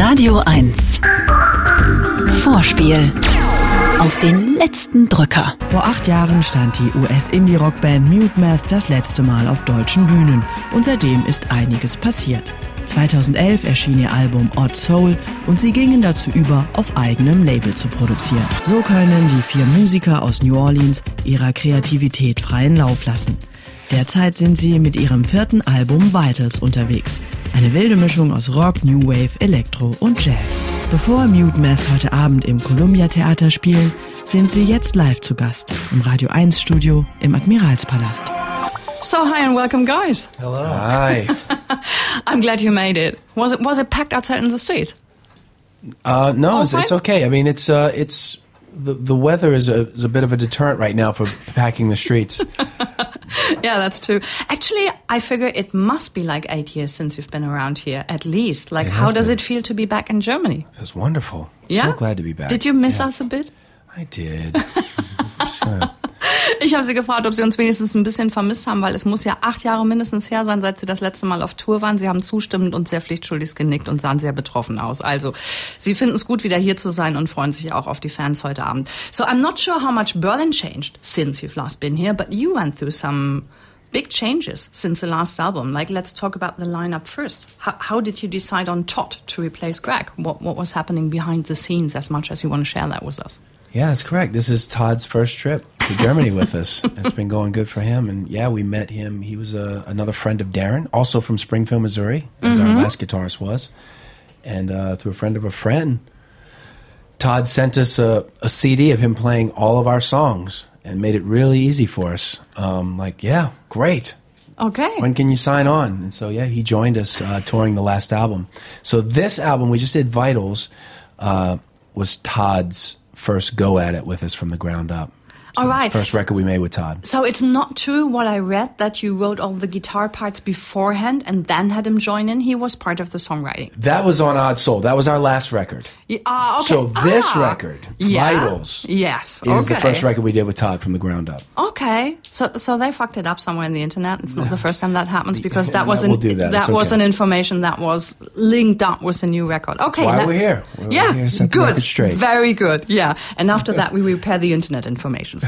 Radio 1. Vorspiel. Auf den letzten Drücker. Vor 8 Jahren stand die US-Indie-Rock-Band Mute Math das letzte Mal auf deutschen Bühnen und seitdem ist einiges passiert. 2011 erschien ihr Album Odd Soul und sie gingen dazu über, auf eigenem Label zu produzieren. So können die 4 Musiker aus New Orleans ihrer Kreativität freien Lauf lassen. Derzeit sind sie mit ihrem 4. Album Vitals unterwegs. Eine wilde Mischung aus Rock, New Wave, Elektro und Jazz. Bevor Mute Math heute Abend im Columbia Theater spielen, sind sie jetzt live zu Gast im Radio 1 Studio im Admiralspalast. So hi and welcome, guys. Hello. Hi. I'm glad you made it. Was it packed outside in the streets? No, it's okay. I mean, it's the weather is a bit of a deterrent right now for packing the streets. Yeah, that's true. Actually, I figure it must be like 8 years since you've been around here, at least. Like, how does it feel to be back in Germany? It was wonderful. Yeah? So glad to be back. Did you miss us a bit? I did. Ich habe sie gefragt, ob sie uns wenigstens ein bisschen vermisst haben, weil es muss ja 8 Jahre mindestens her sein, seit sie das letzte Mal auf Tour waren. Sie haben zustimmend und sehr pflichtschuldig genickt und sahen sehr betroffen aus. Also, sie finden es gut, wieder hier zu sein und freuen sich auch auf die Fans heute Abend. So, I'm not sure how much Berlin changed since you've last been here, but you went through some big changes since the last album. Like, let's talk about the lineup first. How did you decide on Todd to replace Greg? What was happening behind the scenes, as much as you want to share that with us? Yeah, that's correct. This is Todd's first trip to Germany with us. It's been going good for him. And yeah, we met him. He was another friend of Darren, also from Springfield, Missouri, as our last guitarist was. And through a friend of a friend, Todd sent us a CD of him playing all of our songs and made it really easy for us. Like, yeah, great. Okay. When can you sign on? And so, yeah, he joined us touring the last album. So this album, we just did Vitals, was Todd's first go at it with us from the ground up. So all right. First record we made with Todd. So it's not true what I read, that you wrote all the guitar parts beforehand and then had him join in. He was part of the songwriting. That was on Odd Soul. That was our last record. Okay. So this record, Vitals, is the first record we did with Todd from the ground up. Okay. So they fucked it up somewhere in the internet. It's not the first time that happens, because that was an information that was linked up with the new record. Okay. That's why we're here. We're here to set the record straight. Very good. Yeah. And after that we repair the internet information.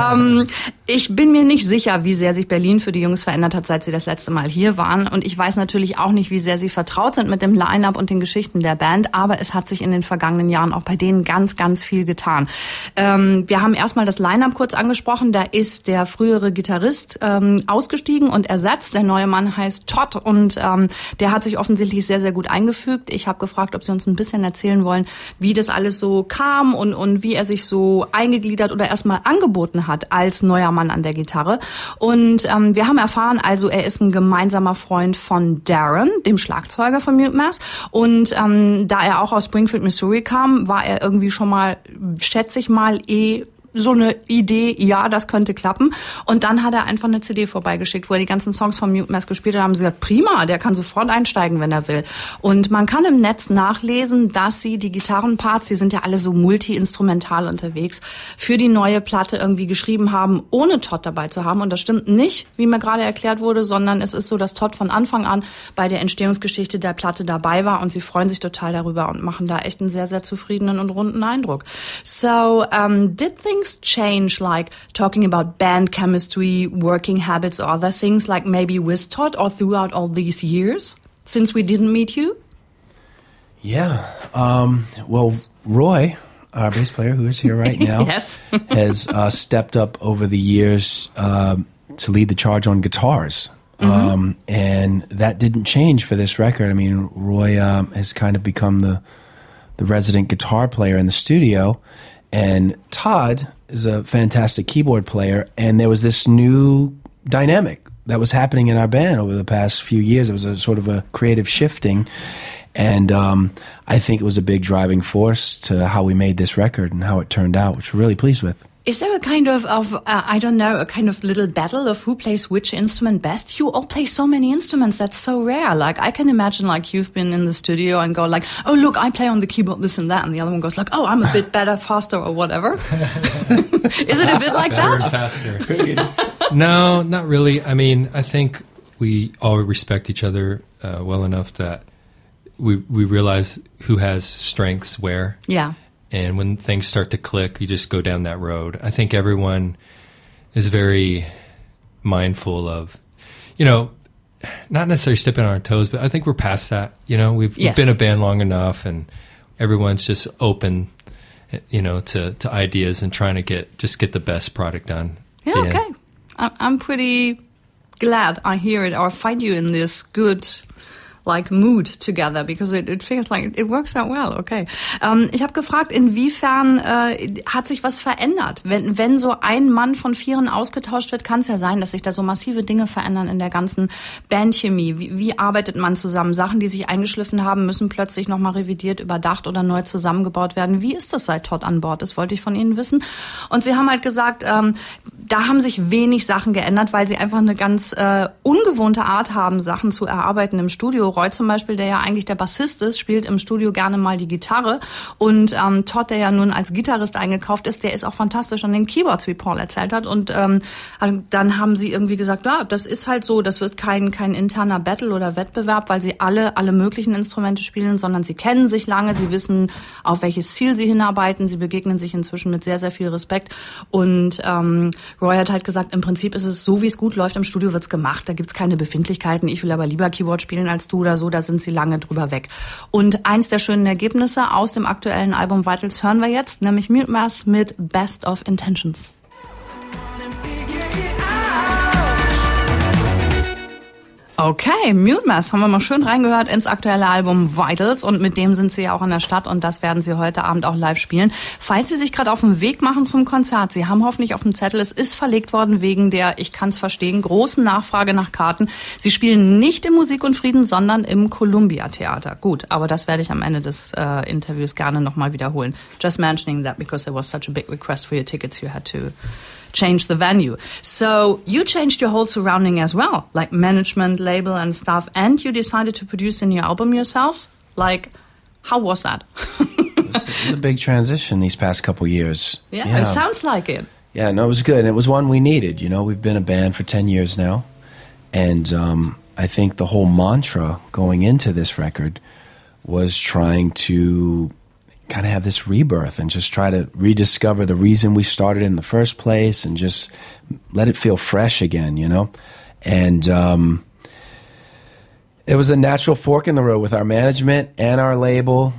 Ich bin mir nicht sicher, wie sehr sich Berlin für die Jungs verändert hat, seit sie das letzte Mal hier waren. Und ich weiß natürlich auch nicht, wie sehr sie vertraut sind mit dem Line-Up und den Geschichten der Band. Aber es hat sich in den vergangenen Jahren auch bei denen ganz, ganz viel getan. Wir haben erstmal das Line-Up kurz angesprochen. Da ist der frühere Gitarrist ausgestiegen und ersetzt. Der neue Mann heißt Todd und der hat sich offensichtlich sehr, sehr gut eingefügt. Ich habe gefragt, ob sie uns ein bisschen erzählen wollen, wie das alles so kam und wie er sich so eingegliedert oder erstmal angeboten hat als neuer Mann an der Gitarre. Und wir haben erfahren, also er ist ein gemeinsamer Freund von Darren, dem Schlagzeuger von Mute Math. Und da er auch aus Springfield, Missouri kam, war er irgendwie schon mal, schätze ich mal, so eine Idee, ja, das könnte klappen. Und dann hat er einfach eine CD vorbeigeschickt, wo er die ganzen Songs von Mute Math gespielt hat. Da haben sie gesagt, prima, der kann sofort einsteigen, wenn er will. Und man kann im Netz nachlesen, dass sie die Gitarrenparts, die sind ja alle so multi-instrumental unterwegs, für die neue Platte irgendwie geschrieben haben, ohne Todd dabei zu haben. Und das stimmt nicht, wie mir gerade erklärt wurde, sondern es ist so, dass Todd von Anfang an bei der Entstehungsgeschichte der Platte dabei war und sie freuen sich total darüber und machen da echt einen sehr, sehr zufriedenen und runden Eindruck. So, did things change, like talking about band chemistry, working habits, or other things, like maybe with Todd or throughout all these years since we didn't meet you? Yeah. Well, Roy, our bass player, who is here right now, yes. has stepped up over the years to lead the charge on guitars. And that didn't change for this record. I mean, Roy has kind of become the resident guitar player in the studio. And Todd is a fantastic keyboard player, and there was this new dynamic that was happening in our band over the past few years. It was a sort of a creative shifting, and I think it was a big driving force to how we made this record and how it turned out, which we're really pleased with. Is there a kind of I don't know, a kind of little battle of who plays which instrument best? You all play so many instruments, that's so rare. Like, I can imagine, like, you've been in the studio and go like, oh, look, I play on the keyboard this and that, and the other one goes like, oh, I'm a bit better, faster, or whatever. Is it a bit like better that? And faster. No, not really. I mean, I think we all respect each other well enough that we realize who has strengths where. Yeah. And when things start to click, you just go down that road. I think everyone is very mindful of, not necessarily stepping on our toes, but I think we're past that. We've been a band long enough, and everyone's just open, to ideas and trying to get the best product done. Yeah, okay. I'm pretty glad I hear it or find you in this good mood together, because it feels like it works out well. Okay. Ich habe gefragt, inwiefern hat sich was verändert? Wenn so ein Mann von vieren ausgetauscht wird, kann es ja sein, dass sich da so massive Dinge verändern in der ganzen Bandchemie. Wie arbeitet man zusammen? Sachen, die sich eingeschliffen haben, müssen plötzlich nochmal revidiert, überdacht oder neu zusammengebaut werden. Wie ist das seit Todd an Bord? Das wollte ich von Ihnen wissen. Und Sie haben halt gesagt, da haben sich wenig Sachen geändert, weil Sie einfach eine ganz ungewohnte Art haben, Sachen zu erarbeiten im Studio. Roy zum Beispiel, der ja eigentlich der Bassist ist, spielt im Studio gerne mal die Gitarre. Und Todd, der ja nun als Gitarrist eingekauft ist, der ist auch fantastisch an den Keyboards, wie Paul erzählt hat. Und dann haben sie irgendwie gesagt, ja, das ist halt so, das wird kein interner Battle oder Wettbewerb, weil sie alle möglichen Instrumente spielen, sondern sie kennen sich lange, sie wissen, auf welches Ziel sie hinarbeiten, sie begegnen sich inzwischen mit sehr, sehr viel Respekt. Und Roy hat halt gesagt, im Prinzip ist es so, wie es gut läuft, im Studio wird's gemacht, da gibt's keine Befindlichkeiten, ich will aber lieber Keyboard spielen als du oder so, da sind sie lange drüber weg. Und eins der schönen Ergebnisse aus dem aktuellen Album Vitals hören wir jetzt, nämlich Mute Math mit Best of Intentions. Okay, Mute Math haben wir mal schön reingehört ins aktuelle Album Vitals und mit dem sind sie ja auch in der Stadt und das werden sie heute Abend auch live spielen. Falls Sie sich gerade auf den Weg machen zum Konzert, Sie haben hoffentlich auf dem Zettel, es ist verlegt worden wegen der, ich kann es verstehen, großen Nachfrage nach Karten. Sie spielen nicht im Musik und Frieden, sondern im Columbia Theater. Gut, aber das werde ich am Ende des Interviews gerne nochmal wiederholen. Just mentioning that because there was such a big request for your tickets, you had to change the venue. So you changed your whole surrounding as well, like management, label and stuff, and you decided to produce a new album yourselves? Like, how was that? It was a big transition these past couple years. Yeah, it sounds like it. Yeah, no, it was good. And it was one we needed. We've been a band for 10 years now. And I think the whole mantra going into this record was trying to kind of have this rebirth and just try to rediscover the reason we started in the first place and just let it feel fresh again, And it was a natural fork in the road with our management and our label,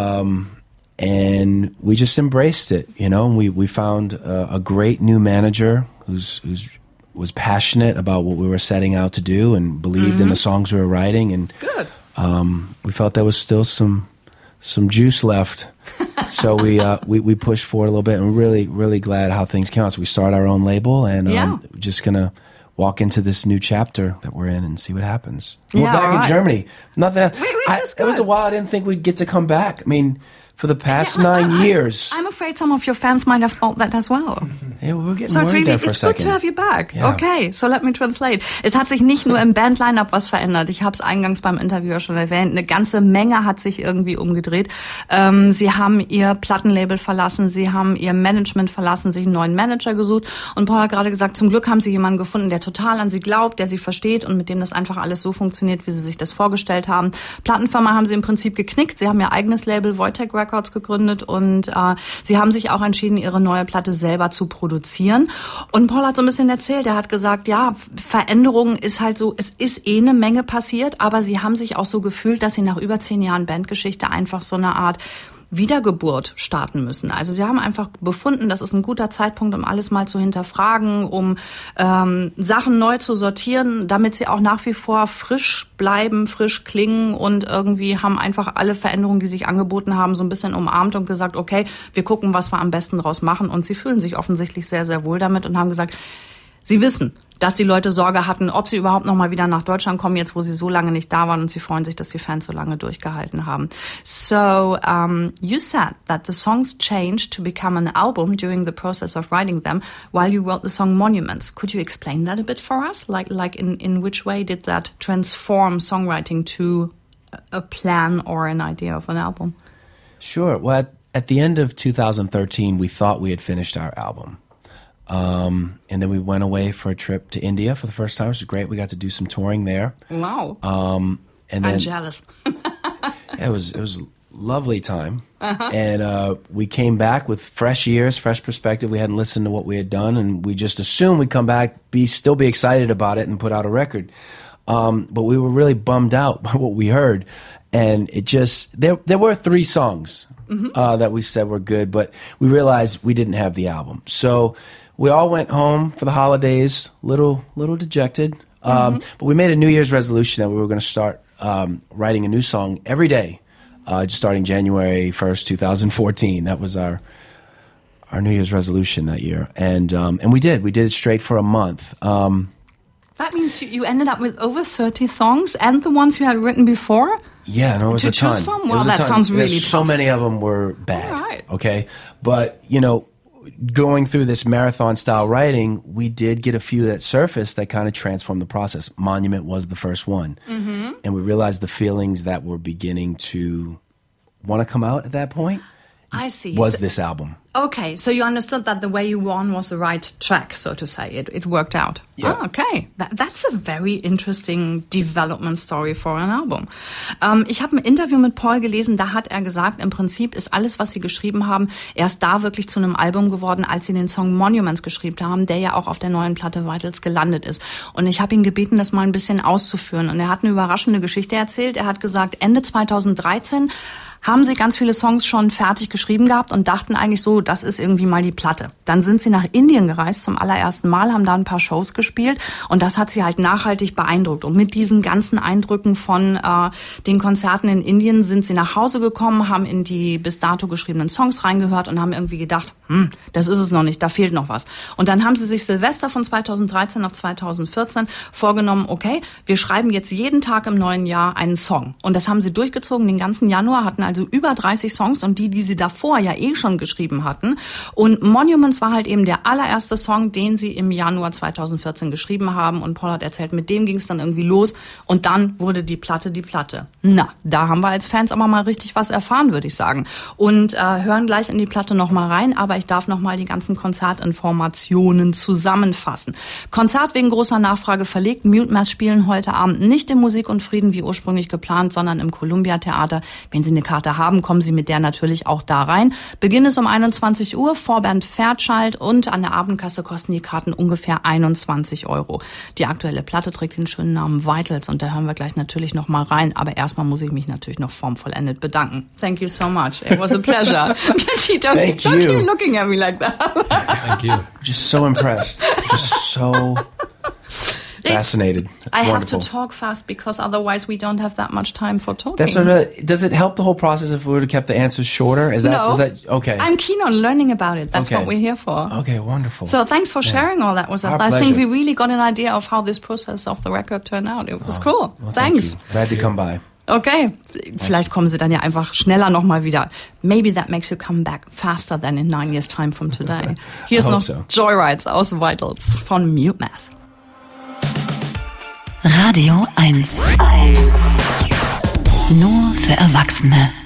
and we just embraced it, And we found a great new manager who's was passionate about what we were setting out to do and believed in the songs we were writing, and good. We felt there was still some juice left. So we pushed forward a little bit, and we're really, really glad how things came out. So we started our own label, and we're just going to walk into this new chapter that we're in and see what happens. We're back in Germany. It was a while I didn't think we'd get to come back. I mean, for the past 9 years. I'm afraid some of your fans might have thought that as well. Yeah, we were getting worried there for a second. So it's good to have you back. Yeah. Okay, so let me translate. Es hat sich nicht nur im Band-Line-Up was verändert. Ich habe es eingangs beim Interview ja schon erwähnt. Eine ganze Menge hat sich irgendwie umgedreht. Sie haben ihr Plattenlabel verlassen, sie haben ihr Management verlassen, sich einen neuen Manager gesucht. Und Paul hat gerade gesagt, zum Glück haben sie jemanden gefunden, der total an sie glaubt, der sie versteht und mit dem das einfach alles so funktioniert, wie sie sich das vorgestellt haben. Plattenfirma haben sie im Prinzip geknickt. Sie haben ihr eigenes Label, Wojtek Records, gegründet und sie haben sich auch entschieden, ihre neue Platte selber zu produzieren. Und Paul hat so ein bisschen erzählt, er hat gesagt, ja, Veränderung ist halt so, es ist eine Menge passiert, aber sie haben sich auch so gefühlt, dass sie nach über 10 Jahren Bandgeschichte einfach so eine Art Wiedergeburt starten müssen. Also sie haben einfach befunden, das ist ein guter Zeitpunkt, um alles mal zu hinterfragen, um Sachen neu zu sortieren, damit sie auch nach wie vor frisch bleiben, frisch klingen und irgendwie haben einfach alle Veränderungen, die sich angeboten haben, so ein bisschen umarmt und gesagt, okay, wir gucken, was wir am besten draus machen. Und sie fühlen sich offensichtlich sehr, sehr wohl damit und haben gesagt, sie wissen, dass die Leute Sorge hatten, ob sie überhaupt noch mal wieder nach Deutschland kommen, jetzt wo sie so lange nicht da waren, und sie freuen sich, dass die Fans so lange durchgehalten haben. So, you said that the songs changed to become an album during the process of writing them while you wrote the song Monuments. Could you explain that a bit for us? Like in which way did that transform songwriting to a plan or an idea of an album? Sure. Well, at the end of 2013, we thought we had finished our album. And then we went away for a trip to India for the first time, which was great. We got to do some touring there. Wow. And then, I'm jealous. it was a lovely time. And we came back with fresh ears, fresh perspective. We hadn't listened to what we had done, and we just assumed we'd come back, still be excited about it, and put out a record. But we were really bummed out by what we heard. And it just, there were 3 songs that we said were good, but we realized we didn't have the album. So we all went home for the holidays, little dejected. But we made a New Year's resolution that we were going to start writing a new song every day, just starting January 1st, 2014. That was our New Year's resolution that year. And we did. We did it straight for a month. That means you ended up with over 30 songs and the ones you had written before? Yeah, no, it was to a ton. choose from? Wow, that sounds really tough. So many of them were bad. All right. Okay, but going through this marathon style writing, we did get a few that surfaced that kind of transformed the process. Monument was the first one, and we realized the feelings that were beginning to want to come out at that point. I see. Was this album. Okay, so you understood that the way you won was the right track, so to say. It worked out. Yeah. Ah, okay. That's a very interesting development story for an album. Ich habe ein Interview mit Paul gelesen, da hat er gesagt, im Prinzip ist alles, was sie geschrieben haben, erst da wirklich zu einem Album geworden, als sie den Song Monuments geschrieben haben, der ja auch auf der neuen Platte Vitals gelandet ist. Und ich habe ihn gebeten, das mal ein bisschen auszuführen. Und er hat eine überraschende Geschichte erzählt. Er hat gesagt, Ende 2013 haben sie ganz viele Songs schon fertig geschrieben gehabt und dachten eigentlich so, das ist irgendwie mal die Platte. Dann sind sie nach Indien gereist zum allerersten Mal, haben da ein paar Shows gespielt und das hat sie halt nachhaltig beeindruckt. Und mit diesen ganzen Eindrücken von den Konzerten in Indien sind sie nach Hause gekommen, haben in die bis dato geschriebenen Songs reingehört und haben irgendwie gedacht, das ist es noch nicht, da fehlt noch was. Und dann haben sie sich Silvester von 2013 auf 2014 vorgenommen, okay, wir schreiben jetzt jeden Tag im neuen Jahr einen Song. Und das haben sie durchgezogen, den ganzen Januar, hatten also über 30 Songs und die sie davor ja schon geschrieben hatten. Und Monuments war halt eben der allererste Song, den sie im Januar 2014 geschrieben haben. Und Paul hat erzählt, mit dem ging es dann irgendwie los. Und dann wurde die Platte die Platte. Na, da haben wir als Fans aber mal richtig was erfahren, würde ich sagen. Und hören gleich in die Platte nochmal rein. Aber ich darf nochmal die ganzen Konzertinformationen zusammenfassen. Konzert wegen großer Nachfrage verlegt. Mute Math spielen heute Abend nicht im Musik und Frieden wie ursprünglich geplant, sondern im Columbia Theater. Wenn Sie eine Karte haben, kommen Sie mit der natürlich auch da rein. Beginn ist um 21 Uhr, Vorband Fairchild und an der Abendkasse kosten die Karten ungefähr 21 €. Die aktuelle Platte trägt den schönen Namen Vitals und da hören wir gleich natürlich noch mal rein. Aber erstmal muss ich mich natürlich noch formvollendet bedanken. Thank you so much. It was a pleasure. don't keep looking at me like that. Thank you. Just so impressed. Just so fascinated. I Wonderful. have to talk fast because otherwise we don't have that much time for talking. That's does it help the whole process if we would have kept the answers shorter? Is that okay? I'm keen on learning about it. That's what we're here for. Okay, wonderful. So thanks for sharing all that with us. I think we really got an idea of how this process of the record turned out. It was cool. Well, thanks. Glad to come by. Okay, vielleicht kommen sie dann ja einfach schneller nochmal wieder. Maybe that makes you come back faster than in 9 years' time from today. Hier ist noch Joyrides aus Vitals von Mute Math. Radio 1. Nur für Erwachsene.